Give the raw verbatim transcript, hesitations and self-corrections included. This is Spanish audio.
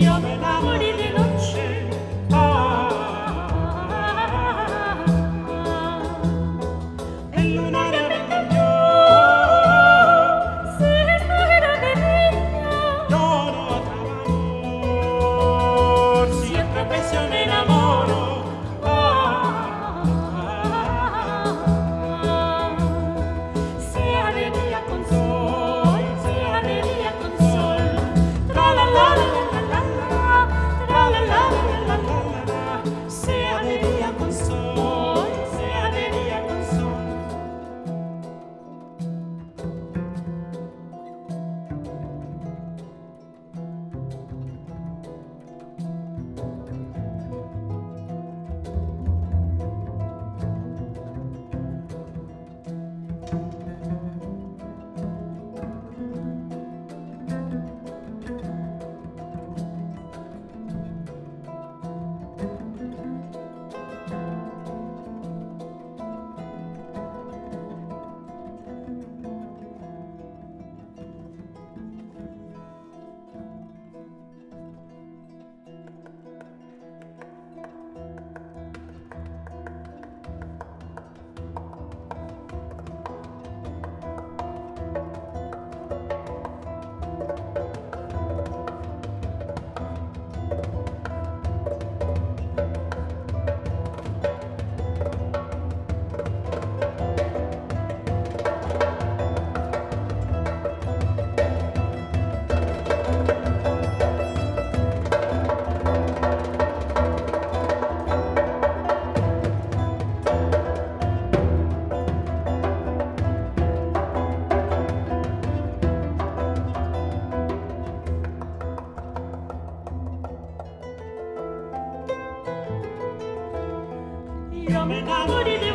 Yo me enamoré de noche. Ah, El lunario me engañó. si esta era de niña, Lloro otro amor. Si otra vez yo me enamoro. sea de día con sol, sea de día con sol. Tra la la la la la la, tra la la la la la la. Sea de día con sol, sea de día con sol. Yo me enamoré de